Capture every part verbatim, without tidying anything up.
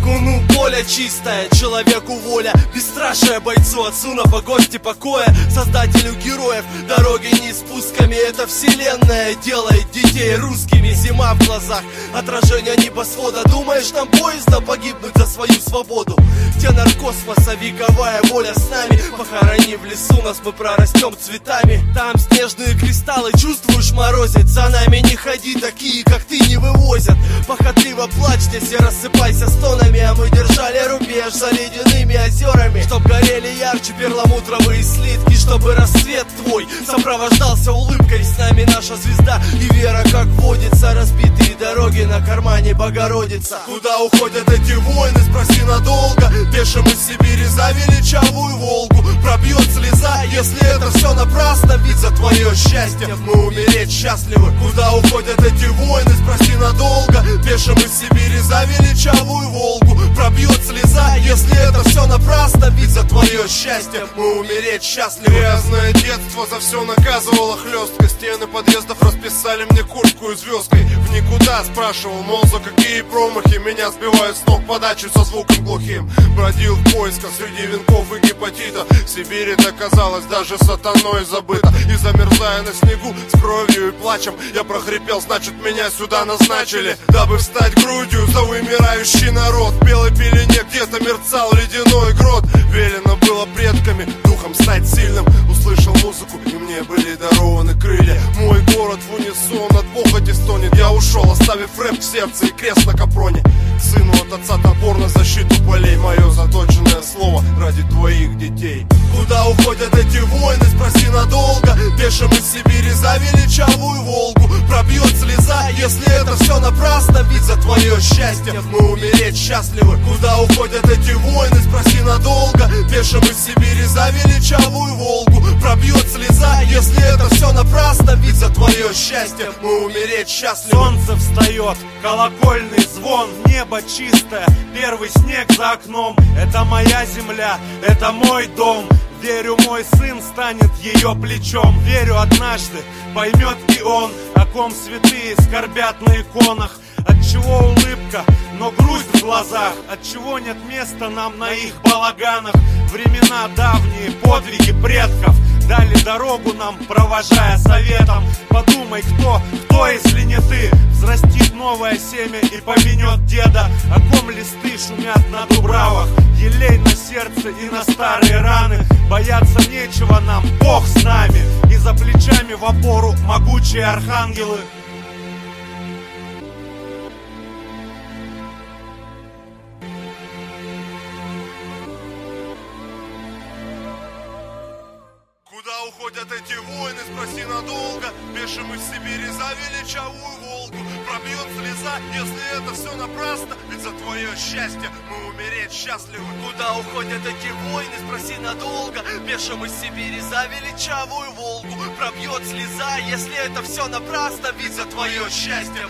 Скакуну поле чистое, человеку воля, бесстрашие бойцу, отцу на погосте покоя, создателю героев, дороги не спусками. Это вселенная делает детей русскими. Зима в глазах, отражение небосвода. Думаешь, нам поезда погибнуть за свою свободу? Тенор космоса, вековая воля с нами. Похорони в лесу нас, мы прорастем цветами. Там снежные кристаллы, чувствуешь, морозит. За нами не ходи, такие как ты не вывозят. Похотливо плачь здесь и рассыпайся стонами. А мы держали рубеж за ледяными озерами, чтоб горели ярче перламутровые слитки, чтобы рассвет твой сопровождался улыбкой. С нами наша звезда и вера, как водится. Разбитые дороги на кармане Богородица. Куда уходят эти воины, спроси надолго. Пешим из Сибири за величавую Волгу. Пробьет слеза, если это все напрасно. Ведь за твое счастье мы умереть счастливы. Куда уходят эти воины, спроси надолго. Пешим из Сибири за величавую Волгу. Пробьет слеза, если это все напрасно. Ведь за твое счастье мы умереть счастливы. Грязное детство за все наказывало хлестко. Стены подъездов расписали мне куртку и звездкой. В никуда спрашивал, мол, за какие промахи меня сбивают с ног подачу со звуком глухим. Бродил в поисках среди венков и гепатита. В Сибири это казалось даже сатаной забыто. И замерзая на снегу с кровью и плачем, я прохрипел, значит меня сюда назначили, дабы встать грудью за вымирающий народ. В белой пелене где-то мерцал ледяной грот. Велено было предками духом стать сильным. Услышал музыку, и мне были дарованы крылья. Мой город в унисон от похоти стонет. Я ушел, оставив рэп в сердце и крест на капроне. Сыну от отца топор на защиту полей. Мое заточенное слово ради твоих детей. Куда уходят эти воины, спроси надолго. Пешим из Сибири за величавую Волгу. Пробьет слеза, если это все напрасно. Ведь за твое счастье мы умереть счастливы. Куда уходят эти воины, спроси надолго. Пешим из Сибири за величавую Волгу. Пробьет слеза, если это все напрасно. Ведь за твое счастье мы умереть счастливы. Солнце встает, колокольный звон, небо чистое, первый снег за окном. Это моя земля, это мой дом. Верю, мой сын станет ее плечом. Верю, однажды поймет и он, о ком святые скорбят на иконах. Отчего улыбка, но грусть в глазах? Отчего нет места нам на их балаганах? Времена давние, подвиги предков дали дорогу нам, провожая советом. Подумай, кто, кто, если не ты, взрастит новое семя и поменет деда. О ком листы шумят на дубравах, елей на сердце и на старые раны. Бояться нечего нам, Бог с нами, и за плечами в опору могучие архангелы. Куда уходят эти воины, спроси надолго. Пешим из Сибири за величавую Волгу. Пробьет слеза, если это все напрасно. Ведь за твое счастье мы умереть счастливы. Куда уходят эти воины, спроси надолго. Пешим из Сибири за величавую Волгу. Пробьет слеза, если это все напрасно. Ведь за твое счастье.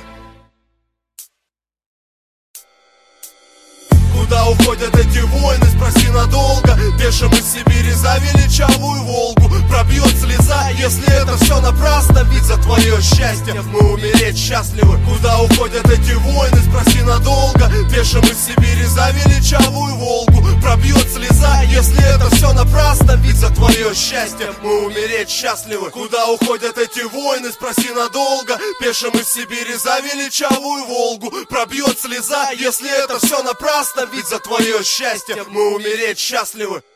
Куда уходят эти воины, спроси надолго. Пешим из Сибири за величавую Волгу. Пробьет слеза, если это все напрасно. Ведь за твое счастье мы умереть счастливы. Куда уходят эти воины, спроси надолго. Пешим из Сибири за величавую Волгу. Пробьет слеза, если это все напрасно. Ведь за твое счастье мы умереть счастливы. Куда уходят эти воины, спроси надолго. Пешим из Сибири за величавую Волгу. Пробьет слеза, если это все напрасно. Ведь за твое счастье мы умереть счастливы.